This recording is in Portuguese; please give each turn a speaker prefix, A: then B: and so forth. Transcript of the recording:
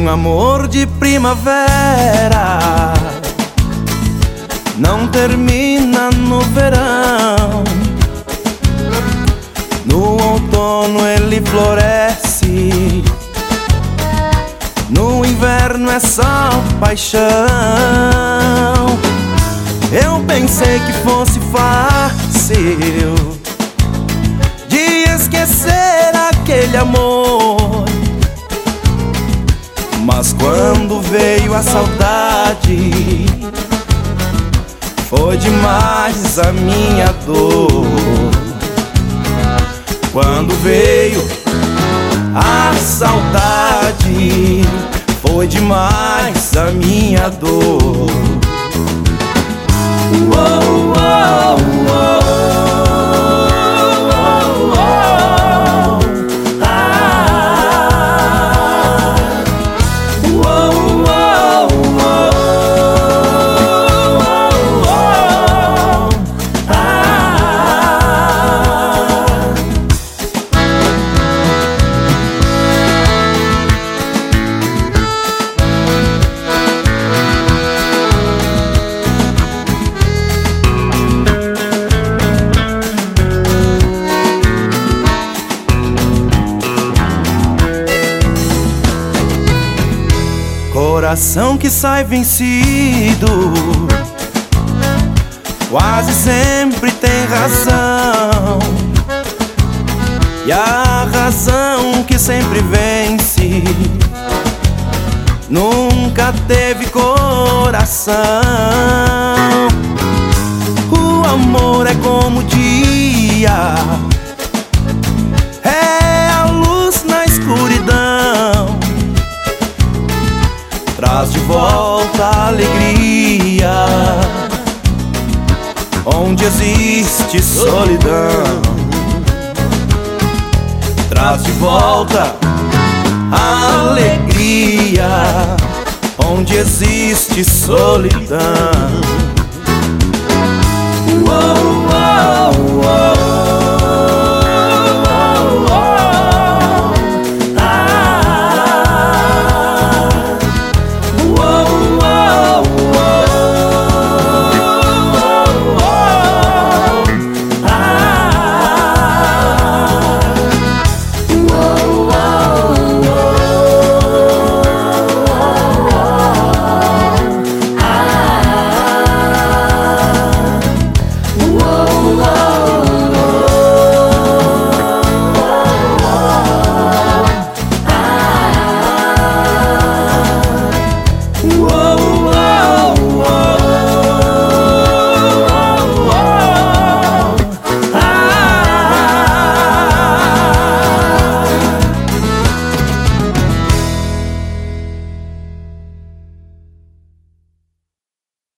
A: amor de primavera não termina no verão. No outono ele floresce, no inverno é só paixão. Eu pensei que fosse fácil de esquecer aquele amor, mas quando veio a saudade, foi demais a minha dor. Quando veio a saudade, foi demais a minha dor. Uou, uou, uou. Coração que sai vencido quase sempre tem razão, e a razão que sempre vence nunca teve coração. O amor é como o dia, é a luz na escuridão, traz de volta a alegria onde existe solidão. Traz de volta a alegria onde existe solidão. Uou, uou, uou.